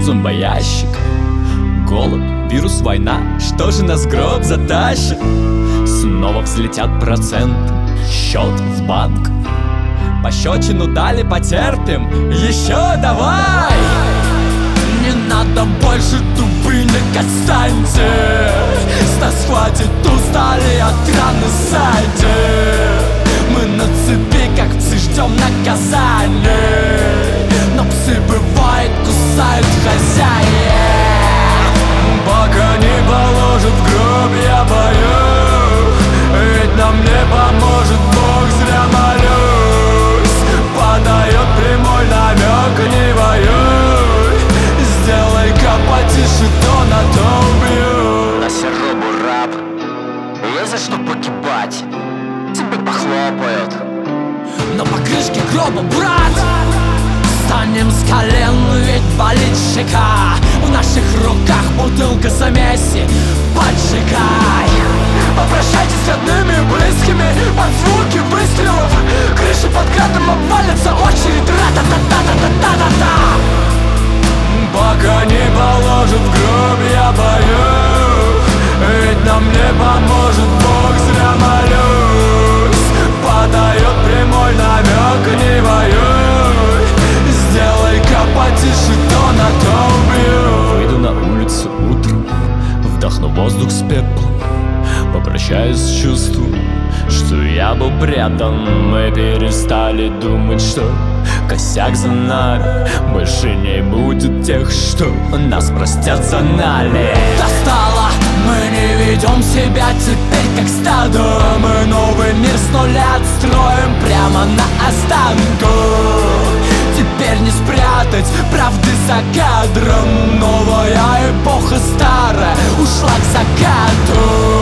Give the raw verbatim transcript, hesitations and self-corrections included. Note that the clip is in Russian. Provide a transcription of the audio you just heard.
Грохот зомбоящик, голод, вирус, война. Что же нас в гроб затащит? Снова взлетят проценты, счет в банк. Пощечину дали, потерпим, еще давай! Не надо больше тупынек, отстаньте. С нас хватит, устали от раны, сайте. Мы на цепи, как псы, ждем наказания. Но псы, бывает, кусают хозяев. Пока не положат в гроб, я боюсь. Ведь нам не поможет Бог, зря молюсь. Подает прямой намек, не воюй. Сделай-ка потише, то на то убью. На серробу раб, есть за что погибать. Тебе похлопают. Но по крышке гроба, брат, встанем с колен, ведь болит щека. В наших руках бутылка замеси, поджигай. Попрощайтесь с родными и близкими под звуки выстрелов. Крыши под градом обвалятся, очередь ра-та-та-та-та-та-та-та. Пока не положат в гроб, я боюсь. Ведь нам не поможет Бог, зря молюсь. Подает прямой намек, не воюй. Сделай-ка потише, то на то убью. Выйду на улицу утром, вдохну воздух с пеплом. Попрощаюсь с чувством, что я был предан. Мы перестали думать, что косяк за нами. Больше не будет тех, что нас простят за нами. Достало, мы не ведем себя теперь как стадо. Мы новый мир с нуля отстроим прямо на останку. Теперь не спрятать правды за кадром. Новая эпоха старая ушла к закату.